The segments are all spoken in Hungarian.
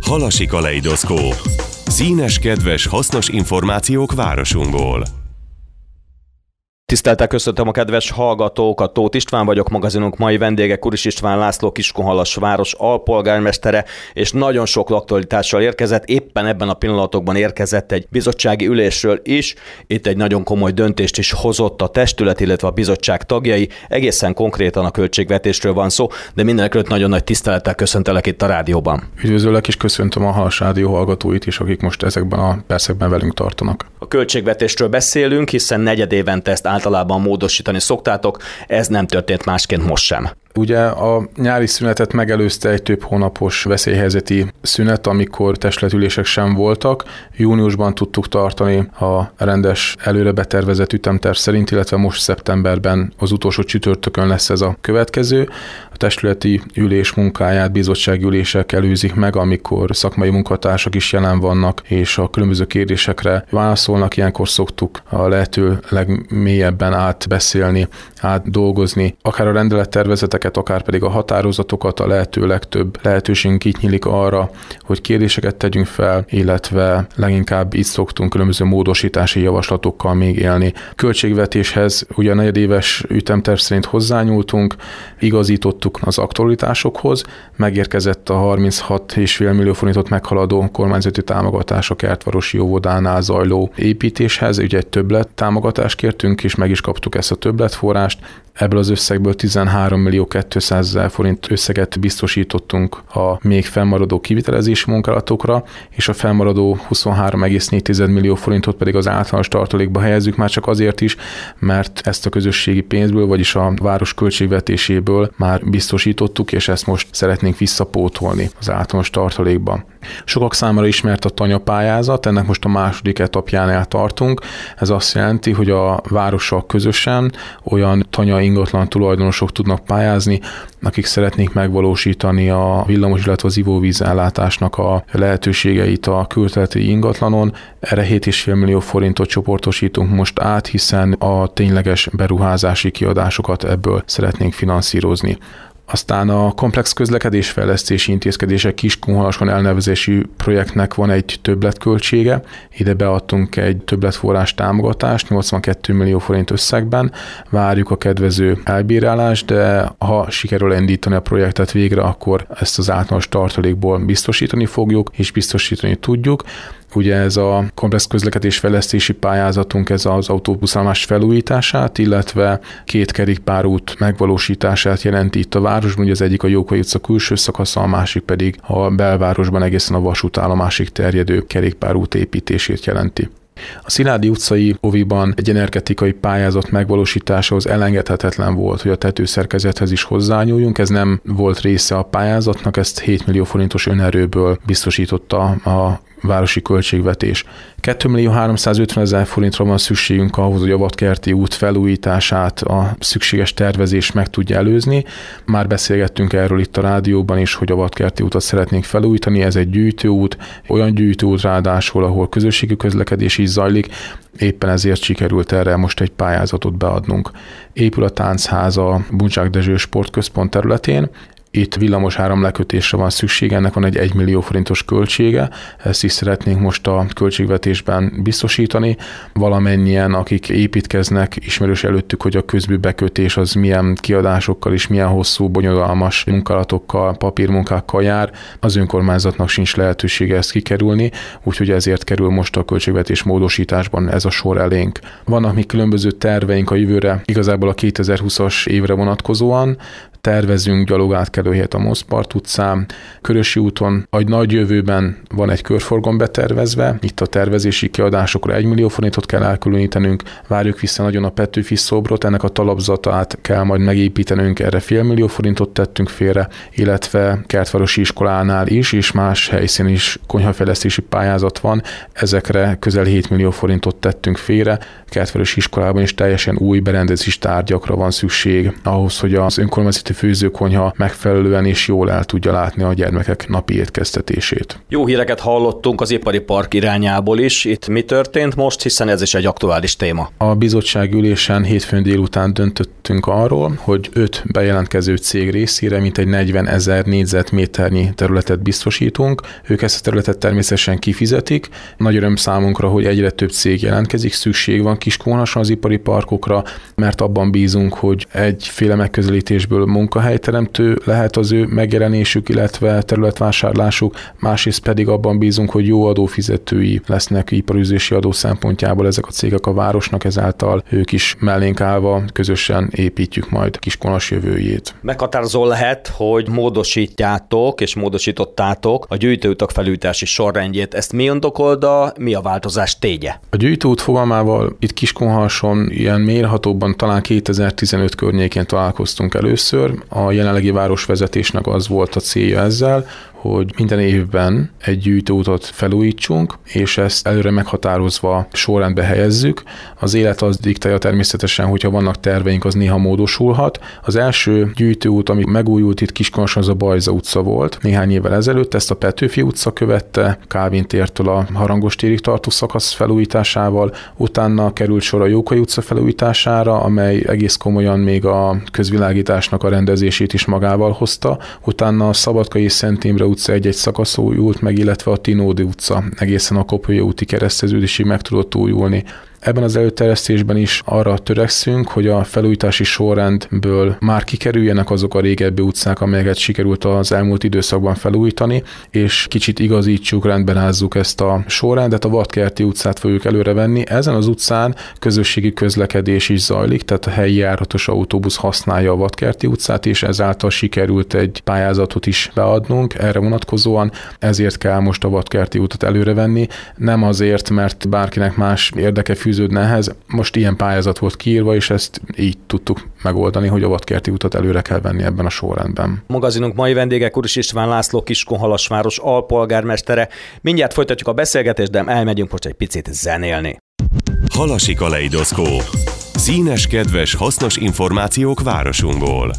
Halasi kaleidoszkóp. Színes, kedves, hasznos információk városunkból. Tiszteltel köszöntöm a kedves hallgatókat, Tóth István vagyok, magazinunk mai vendége Kuris István László, Kiskunhalas város alpolgármestere, és nagyon sok aktualitással érkezett. Éppen ebben a pillanatokban érkezett egy bizottsági ülésről is. Itt egy nagyon komoly döntést is hozott a testület, illetve a bizottság tagjai. Egészen konkrétan a költségvetésről van szó, de mindenekelőtt nagyon nagy tisztelettel köszöntelek itt a rádióban. Üdvözöllek, és köszöntöm a Halas Rádió hallgatóit is, akik most ezekben a percekben velünk tartanak. A költségvetésről beszélünk, hiszen negyedévente ezt általában módosítani szoktátok, ez nem történt másként most sem. Ugye a nyári szünetet megelőzte egy több hónapos veszélyhelyzeti szünet, amikor testületülések sem voltak. Júniusban tudtuk tartani a rendes előre betervezett ütemterv szerint, illetve most szeptemberben az utolsó csütörtökön lesz ez a következő. A testületi ülés munkáját bizottsági ülések előzik meg, amikor szakmai munkatársak is jelen vannak, és a különböző kérdésekre válaszolnak. Ilyenkor szoktuk a lehető legmélyebben átbeszélni, átdolgozni, akár a rendelettervezeteket, akár pedig a határozatokat. A lehető legtöbb lehetőségünk itt nyílik arra, hogy kérdéseket tegyünk fel, illetve leginkább itt szoktunk különböző módosítási javaslatokkal még élni. Költségvetéshez ugye a negyedéves ütemterv szerint hozzányúltunk, igazítottuk az aktualitásokhoz, megérkezett a 36,5 millió forintot meghaladó kormányzati támogatás a Kertvárosi óvodánál zajló építéshez. Ugye egy többlet támogatást kértünk, és meg is kaptuk ezt a többletforrást. Ebből az összegből 13 millió 200 000 forint összeget biztosítottunk a még fennmaradó kivitelezési munkálatokra, és a fennmaradó 23,4 millió forintot pedig az általános tartalékba helyezzük, már csak azért is, mert ezt a közösségi pénzből, vagyis a város költségvetéséből már biztosítottuk, és ezt most szeretnénk visszapótolni az általános tartalékba. Sokak számára ismert a Tanya pályázat, ennek most a második etapjánál tartunk. Ez azt jelenti, hogy a várossal közösen olyan Tanya ingatlan tulajdonosok tudnak pályázni, akik szeretnék megvalósítani a villamos, illetve az ivóvízellátásnak a lehetőségeit a külterületi ingatlanon. Erre 7,5 millió forintot csoportosítunk most át, hiszen a tényleges beruházási kiadásokat ebből szeretnénk finanszírozni. Aztán a komplex közlekedésfejlesztési intézkedések Kiskunhalason elnevezési projektnek van egy többletköltsége. Ide beadtunk egy többletforrás támogatást 82 millió forint összegben. Várjuk a kedvező elbírálást, de ha sikerül indítani a projektet végre, akkor ezt az általános tartalékból biztosítani fogjuk, és biztosítani tudjuk. Ugye ez a komplex közlekedésfejlesztési pályázatunk, ez az autóbuszállomás felújítását, illetve 2 kerékpárút megvalósítását jelenti itt a városban. Ugye az egyik a Jókai utca külső szakasza, a másik pedig a belvárosban egészen a vasútállomásig terjedő kerékpárút építését jelenti. A Szilágyi utcai oviban egy energetikai pályázat megvalósításához elengedhetetlen volt, hogy a tetőszerkezethez is hozzányúljunk. Ez nem volt része a pályázatnak, ezt 7 millió forintos önerőből biztosította a városi költségvetés. 2 millió 350 000 forintra van szükségünk ahhoz, hogy a Vadkerti út felújítását a szükséges tervezés meg tudja előzni. Már beszélgettünk erről itt a rádióban is, hogy a Vadkerti útat szeretnénk felújítani. Ez egy gyűjtőút, olyan gyűjtőút ráadásul, ahol közösségi közlekedés is zajlik. Éppen ezért sikerült erre most egy pályázatot beadnunk. Épül a táncház a Buncsák Dezső sportközpont területén. Itt villamos áramlekötésre van szükség, ennek van egy 1 millió forintos költsége, ezt is szeretnénk most a költségvetésben biztosítani. Valamennyien, akik építkeznek, ismerős előttük, hogy a közműbekötés az milyen kiadásokkal és milyen hosszú, bonyolulmas munkálatokkal, papírmunkákkal jár. Az önkormányzatnak sincs lehetősége ezt kikerülni, úgyhogy ezért kerül most a költségvetés módosításban ez a sor elénk. Vannak még különböző terveink a jövőre, igazából a 2020-as évre vonatkozóan. Tervezünk gyalogátkelőhelyet a Moszpart utcán, Körösi úton, a nagy jövőben van egy körforgalom betervezve, itt a tervezési kiadásokra 1 millió forintot kell elkülönítenünk, várjuk vissza nagyon a Petőfi szobrot, ennek a talapzatát kell majd megépítenünk, erre fél millió forintot tettünk félre, illetve Kertvárosi iskolánál is, és más helyszínen is konyhafejlesztési pályázat van, ezekre közel 7 millió forintot tettünk félre. Kertvárosi iskolában is teljesen új berendezési tárgyakra van szükség ahhoz, hogy az önkormányzati főzőkonyha megfelelően és jól el tudja látni a gyermekek napi étkeztetését. Jó híreket hallottunk az ipari park irányából is. Itt mi történt most, hiszen ez is egy aktuális téma? A bizottság ülésen hétfőn délután döntöttünk arról, hogy 5 bejelentkező cég részére mintegy 40 000 négyzetméternyi területet biztosítunk. Ők ezt a területet természetesen kifizetik. Nagy öröm számunkra, hogy egyre több cég jelentkezik, szükség van Kiskunhalason az ipari parkokra, mert abban bízunk, hogy egyféle megközelítésből munkahelyteremtő lehet az ő megjelenésük, illetve területvásárlásuk, másrészt pedig abban bízunk, hogy jó adófizetői lesznek iparűzési adó szempontjából ezek a cégek a városnak, ezáltal ők is mellénk állva közösen építjük majd Kiskunhalas jövőjét. Meghatározó lehet, hogy módosítjátok és módosítottátok a gyűjtőutak felújítási sorrendjét. Ezt mi indokolta, mi a változás tégye? A gyűjtőút fogalmával itt Kiskunhalason ilyen mérhatóban talán 2015 környékén találkoztunk először. A jelenlegi városvezetésnek az volt a célja ezzel, hogy minden évben egy gyűjtőutat felújítsunk, és ezt előre meghatározva sorrendbe helyezzük. Az élet az diktálja természetesen, hogyha vannak terveink, az néha módosulhat. Az első gyűjtőút, ami megújult itt Kiskunhalason, az a Bajza utca volt néhány évvel ezelőtt, ezt a Petőfi utca követte, Kálvin tértől a Harangos térig tartó szakasz felújításával, utána került sor a Jókai utca felújítására, amely egész komolyan még a közvilágításnak a rendezését is magával hozta, utána a Szabadkai és Szent Imre utca egy-egy szakasz újult meg, illetve a Tinódi utca egészen a Kopolya úti kereszteződésig meg tudott újulni. Ebben az előterjesztésben is arra törekszünk, hogy a felújítási sorrendből már kikerüljenek azok a régebbi utcák, amelyeket sikerült az elmúlt időszakban felújítani, és kicsit igazítsuk, rendberázzuk ezt a sorrendet. A Vadkerti utcát fogjuk előrevenni. Ezen az utcán közösségi közlekedés is zajlik, tehát a helyi járatos autóbusz használja a Vadkerti utcát, és ezáltal sikerült egy pályázatot is beadnunk erre vonatkozóan, ezért kell most a Vadkerti utat előrevenni. Nem azért, mert bárkinek más érdeke fűződne ehhez. Most ilyen pályázat volt kiírva, és ezt így tudtuk megoldani, hogy a Vadkerti utat előre kell venni ebben a sorrendben. Magazinunk mai vendége Kuris István László, Kiskunhalas város alpolgármestere. Mindjárt folytatjuk a beszélgetést, de elmegyünk most egy picit zenélni. Halasi kaleidoszkóp. Színes, kedves, hasznos információk városunkból.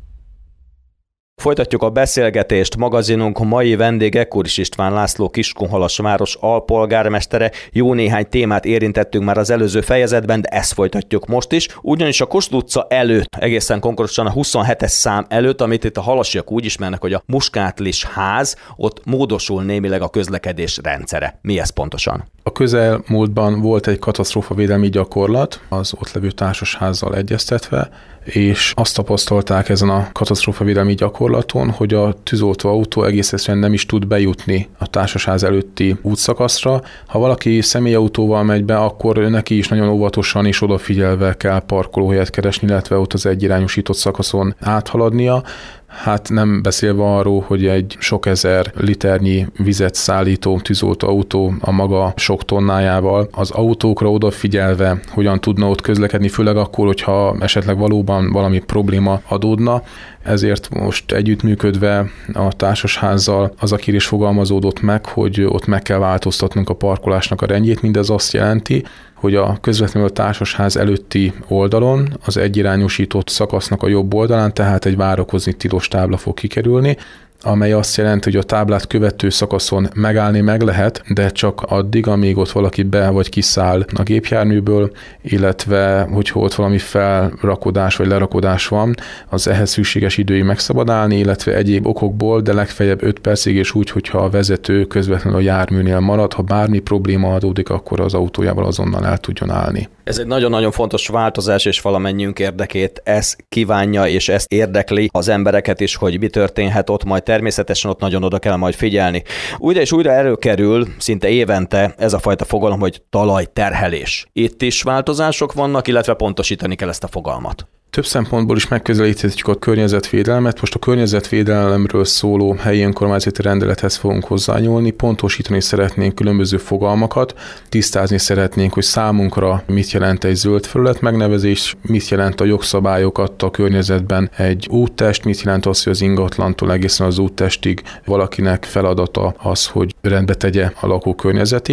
Folytatjuk a beszélgetést. Magazinunk mai vendége Kuris István László, Kiskunhalas város alpolgármestere. Jó néhány témát érintettünk már az előző fejezetben, de ezt folytatjuk most is. Ugyanis a Kossuth utca előtt, egészen konkrétan a 27-es szám előtt, amit itt a halasiak úgy ismernek, hogy a Muskátlis ház, ott módosul némileg a közlekedés rendszere. Mi ez pontosan? A közelmúltban volt egy katasztrófavédelmi gyakorlat, az ott levő társasházzal egyeztetve, és azt tapasztalták ezen a katasztrófavédelmi gyakorlaton, hogy a tűzoltó autó egész egyszerűen nem is tud bejutni a társasház előtti útszakaszra. Ha valaki személyautóval megy be, akkor neki is nagyon óvatosan és odafigyelve kell parkolóhelyet keresni, illetve ott az egyirányosított szakaszon áthaladnia. Hát nem beszélve arról, hogy egy sok ezer liternyi vizet szállító tűzoltó autó a maga sok tonnájával az autókra odafigyelve hogyan tudna ott közlekedni, főleg akkor, hogyha esetleg valóban valami probléma adódna. Ezért most együttműködve a társasházzal az a kérés fogalmazódott meg, hogy ott meg kell változtatnunk a parkolásnak a rendjét. Mindez azt jelenti, hogy a közvetlenül a társasház előtti oldalon, az egyirányosított szakasznak a jobb oldalán, tehát egy várakozni tilos tábla fog kikerülni, amely azt jelenti, hogy a táblát követő szakaszon megállni meg lehet, de csak addig, amíg ott valaki be vagy kiszáll a gépjárműből, illetve hogyha ott valami felrakodás vagy lerakodás van, az ehhez szükséges időig meg szabad állni, illetve egyéb okokból, de legfeljebb 5 percig, és úgy, hogyha a vezető közvetlenül a járműnél marad, ha bármi probléma adódik, akkor az autójával azonnal el tudjon állni. Ez egy nagyon-nagyon fontos változás, és valamennyiünk érdekét ez kívánja, és ez érdekli az embereket is, hogy mi történhet ott, majd természetesen ott nagyon oda kell majd figyelni. Újra és újra előkerül szinte évente ez a fajta fogalom, hogy talajterhelés. Itt is változások vannak, illetve pontosítani kell ezt a fogalmat. Több szempontból is megközelíthetjük a környezetvédelmet. Most a környezetvédelemről szóló helyi önkormányzati rendelethez fogunk hozzányúlni, pontosítani szeretnénk különböző fogalmakat, tisztázni szeretnénk, hogy számunkra mit jelent egy zöld felület megnevezés, mit jelent a jogszabályokat a környezetben egy úttest, mit jelent az, hogy az ingatlantól egészen az úttestig valakinek feladata az, hogy rendbe tegye a lakókörnyezetét.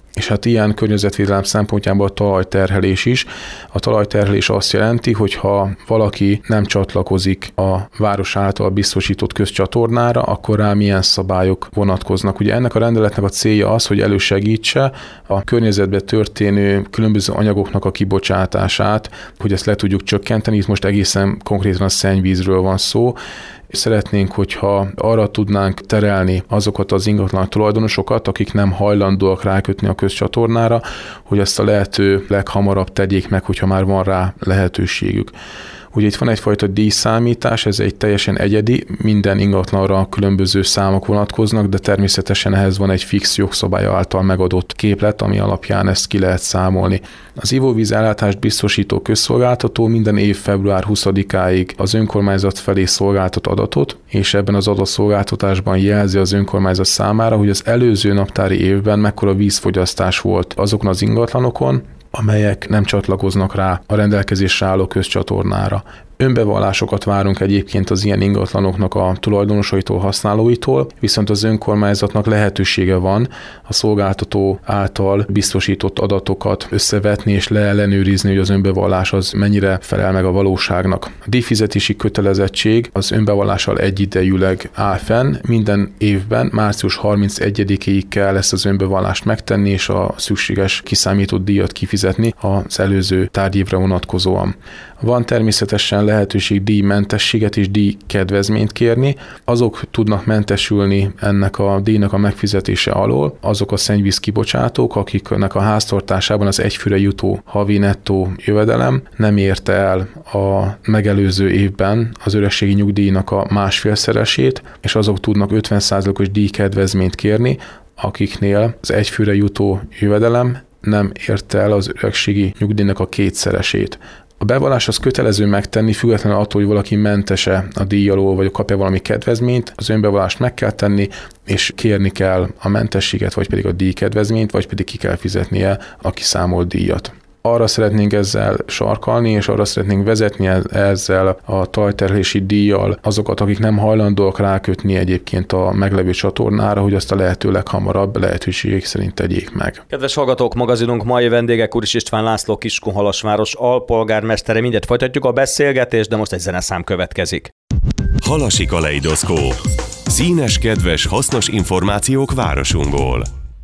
És hát ilyen környezetvédelem szempontjából a talajterhelés is. A talajterhelés azt jelenti, hogy ha valaki nem csatlakozik a város által biztosított közcsatornára, akkor rá milyen szabályok vonatkoznak. Ugye ennek a rendeletnek a célja az, hogy elősegítse a környezetbe történő különböző anyagoknak a kibocsátását, hogy ezt le tudjuk csökkenteni. Itt most egészen konkrétan a szennyvízről van szó. Szeretnénk, hogyha arra tudnánk terelni azokat az ingatlan tulajdonosokat, akik nem hajlandóak rákötni a közcsatornára, hogy ezt a lehető leghamarabb tegyék meg, hogyha már van rá lehetőségük. Ugye itt van egyfajta díjszámítás, ez egy teljesen egyedi, minden ingatlanra különböző számok vonatkoznak, de természetesen ehhez van egy fix jogszabály által megadott képlet, ami alapján ezt ki lehet számolni. Az ivóvíz ellátást biztosító közszolgáltató minden év február 20-áig az önkormányzat felé szolgáltat adatot, és ebben az adatszolgáltatásban jelzi az önkormányzat számára, hogy az előző naptári évben mekkora vízfogyasztás volt azokon az ingatlanokon, amelyek nem csatlakoznak rá a rendelkezésre álló közcsatornára. Önbevallásokat várunk egyébként az ilyen ingatlanoknak a tulajdonosaitól, használóitól, viszont az önkormányzatnak lehetősége van a szolgáltató által biztosított adatokat összevetni és leellenőrizni, hogy az önbevallás az mennyire felel meg a valóságnak. A díjfizetési kötelezettség az önbevallással egyidejűleg áll fenn, minden évben március 31-ig kell ezt az önbevallást megtenni, és a szükséges kiszámított díjat kifizetni az előző tárgyévre vonatkozóan. Van természetesen lehetőség díjmentességet és díjkedvezményt kérni. Azok tudnak mentesülni ennek a díjnak a megfizetése alól, azok a szennyvíz kibocsátók, akiknek a háztartásában az egyfőre jutó havi nettó jövedelem nem érte el a megelőző évben az öregségi nyugdíjnak a 1,5-szeresét, és azok tudnak 50%-os díjkedvezményt kérni, akiknél az egyfőre jutó jövedelem nem érte el az öregségi nyugdíjnak a 2-szeresét. A bevallás az kötelező megtenni, függetlenül attól, hogy valaki mentese a díj alól, vagy kapja valami kedvezményt, az önbevallást meg kell tenni, és kérni kell a mentességet, vagy pedig a díjkedvezményt, vagy pedig ki kell fizetnie a kiszámolt díjat. Arra szeretnénk ezzel sarkalni, és arra szeretnénk vezetni ezzel a talajterhelési díjjal azokat, akik nem hajlandóak rákötni egyébként a meglevő csatornára, hogy azt a lehető leghamarabb lehetőségek szerint tegyék meg. Kedves hallgatók, magazinunk mai vendége Kuris István László, Kiskunhalasváros alpolgármestere. Mindjárt folytatjuk a beszélgetést, de most egy zeneszám következik. Halasi kaleidoszkóp. Színes, kedves, hasznos információk városunkból.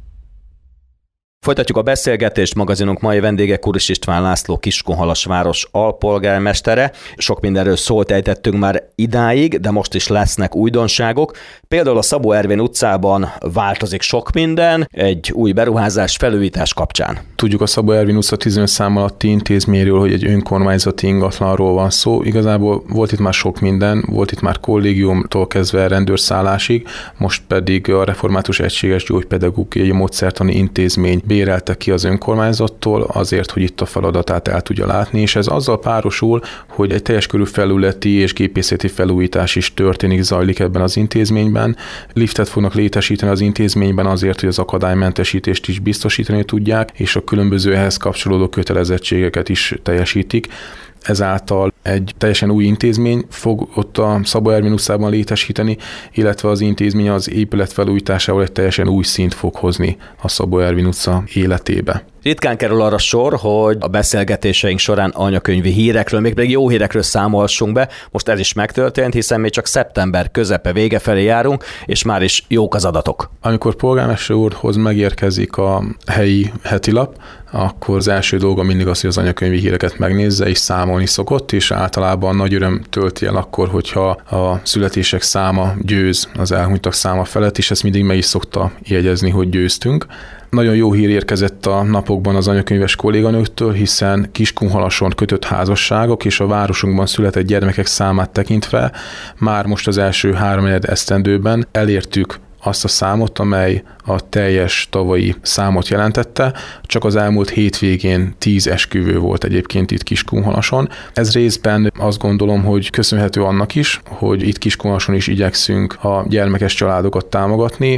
Folytatjuk a beszélgetést, magazinunk mai vendége Kuris István László, Kiskunhalasváros alpolgármestere. Sok mindenről szót ejtettünk már idáig, de most is lesznek újdonságok. Például a Szabó Ervin utcában változik sok minden, egy új beruházás, felújítás kapcsán. Tudjuk a Szabó Ervin utca 15 szám alatti intézményről, hogy egy önkormányzati ingatlanról van szó. Igazából volt itt már sok minden, volt itt már kollégiumtól kezdve rendőrszállásig, most pedig a Református Egységes Gyógypedagógiai Módszertani Intézmény bérelte ki az önkormányzattól azért, hogy itt a feladatát el tudja látni, és ez azzal párosul, hogy egy teljes körű felületi és gépészeti felújítás is zajlik ebben az intézményben. Liftet fognak létesíteni az intézményben azért, hogy az akadálymentesítést is biztosítani tudják, és a különböző ehhez kapcsolódó kötelezettségeket is teljesítik. Ezáltal egy teljesen új intézmény fog ott a Szabó Ervin utcában létesíteni, illetve az intézmény az épület felújításával egy teljesen új szint fog hozni a Szabó Ervin utca életébe. Ritkán kerül arra sor, hogy a beszélgetéseink során anyakönyvi hírekről, még pedig jó hírekről számolhassunk be. Most ez is megtörtént, hiszen még csak szeptember közepe vége felé járunk, és már is jók az adatok. Amikor polgármester úrhoz megérkezik a helyi hetilap, akkor az első dolga mindig az, hogy az anyakönyvi híreket megnézze és számolni szokott, és általában nagy öröm tölti el akkor, hogyha a születések száma győz az elhunytak száma felett, és ezt mindig meg is szokta jegyezni, hogy győztünk. Nagyon jó hír érkezett a napokban az anyakönyves kolléganőktől, hiszen Kiskunhalason kötött házasságok és a városunkban született gyermekek számát tekintve már most az első 3 esztendőben elértük azt a számot, amely a teljes tavalyi számot jelentette. Csak az elmúlt hétvégén 10 esküvő volt egyébként itt Kiskunhalason. Ez részben azt gondolom, hogy köszönhető annak is, hogy itt Kiskunhalason is igyekszünk a gyermekes családokat támogatni.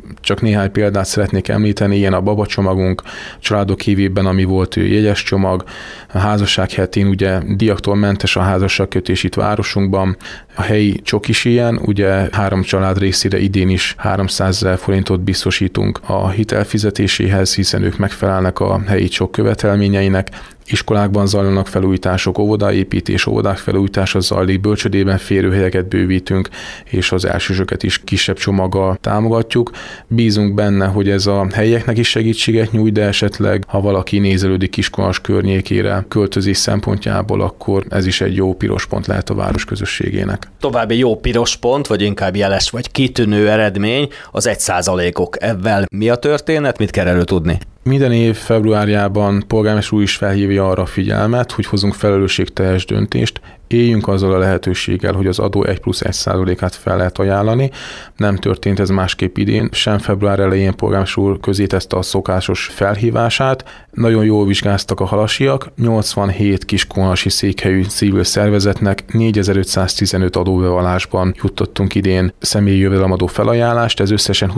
Csak néhány példát szeretnék említeni, ilyen a babacsomagunk, családok évében, ami volt jegyes csomag, a házasság hetén ugye díjaktól mentes a házasságkötés itt városunkban, a helyi csok is ilyen, ugye 3 család részére idén is 300 000 forintot biztosítunk a hitelfizetéséhez, hiszen ők megfelelnek a helyi csok követelményeinek. Iskolákban zajlanak felújítások, óvodaépítés, óvodák felújítása zajlik, bölcsödében férőhelyeket bővítünk, és az elsősöket is kisebb csomaggal támogatjuk. Bízunk benne, hogy ez a helyieknek is segítséget nyújt, de esetleg, ha valaki nézelődik Kiskunhalas környékére költözés szempontjából, akkor ez is egy jó piros pont lehet a város közösségének. További jó piros pont, vagy inkább jeles, vagy kitűnő eredmény az 1%-ok. Ebben mi a történet, mit kell erről tudni? Minden év februárjában polgármester úr is felhívja arra a figyelmet, hogy hozunk felelősségteljes döntést, éljünk azzal a lehetőséggel, hogy az adó 1+1%-át fel lehet ajánlani. Nem történt ez másképp idén, sem február elején polgármester úr közé tette a szokásos felhívását. Nagyon jól vizsgáztak a halasiak, 87 kiskunhalasi székhelyű civil szervezetnek 4515 adóbevallásban juttattunk idén személyi jövedelemadó felajánlást, ez összesen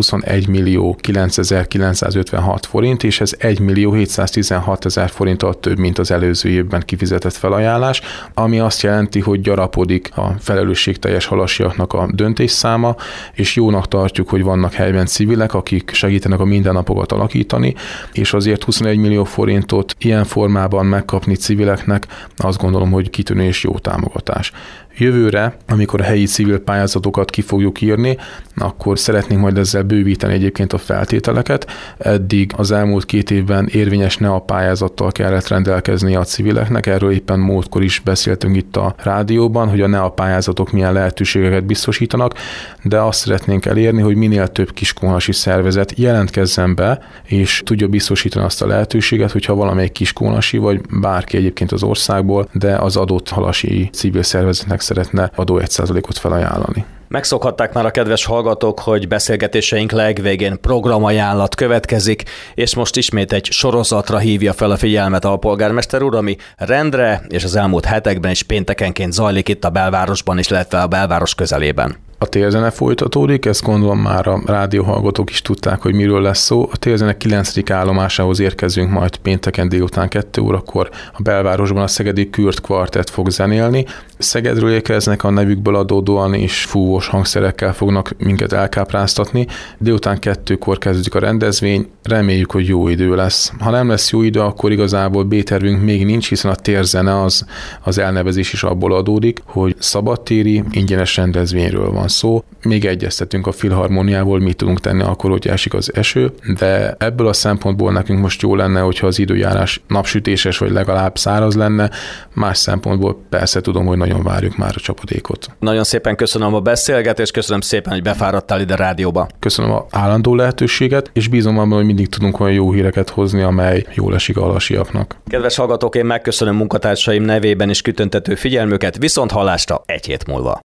21.009.956 forint, és ez 1.716.000 forinttal több, mint az előző évben kifizetett felajánlás, ami azt jelenti, hogy gyarapodik a felelősségteljes halasiaknak a döntésszáma, és jónak tartjuk, hogy vannak helyben civilek, akik segítenek a mindennapokat alakítani, és azért 21 millió forintot ilyen formában megkapni civileknek, azt gondolom, hogy kitűnő és jó támogatás. Jövőre, amikor a helyi civil pályázatokat ki fogjuk írni, akkor szeretnénk majd ezzel bővíteni egyébként a feltételeket. Eddig az elmúlt 2 évben érvényes NEA pályázattal kellett rendelkezni a civileknek, erről éppen múltkor is beszéltünk itt a rádióban, hogy a NEA pályázatok milyen lehetőségeket biztosítanak, de azt szeretnénk elérni, hogy minél több kiskunhalasi szervezet jelentkezzen be, és tudja biztosítani azt a lehetőséget, hogyha valamelyik kiskunhalasi, vagy bárki egyébként az országból, de az adott halasi civil szervezetnek szeretne adó 1%-ot felajánlani. Megszokhatták már a kedves hallgatók, hogy beszélgetéseink legvégén programajánlat következik, és most ismét egy sorozatra hívja fel a figyelmet a polgármester úr, ami rendre és az elmúlt hetekben is péntekenként zajlik itt a belvárosban is, illetve a belváros közelében. A térzene folytatódik, ezt gondolom már a rádióhallgatók is tudták, hogy miről lesz szó. A térzene 9. állomásához érkezünk majd pénteken délután 2 órakor. A belvárosban a Szegedi Kürt Kvartett fog zenélni. Szegedről érkeznek, a nevükből adódóan is fúvós hangszerekkel fognak minket elkápráztatni. Délután 2-kor kezdődik a rendezvény, reméljük, hogy jó idő lesz. Ha nem lesz jó idő, akkor igazából B-tervünk még nincs, hiszen a térzene az elnevezés is abból adódik, hogy szabadtéri, ingyenes rendezvényről van szó. Még egyeztetünk a Filharmóniával, mit tudunk tenni akkor, hogy esik az eső, de ebből a szempontból nekünk most jó lenne, hogyha az időjárás napsütéses, vagy legalább száraz lenne. Más szempontból persze tudom, hogy nagyon várjuk már a csapadékot. Nagyon szépen köszönöm a beszélgetést, köszönöm szépen, hogy befáradtál ide a rádióba. Köszönöm az állandó lehetőséget, és bízom abban, hogy mindig tudunk olyan jó híreket hozni, amely jól esik a halasiaknak. Kedves hallgatók, én megköszönöm munkatársaim nevében is kitüntető figyelmüket, viszont hallásra egy hét múlva.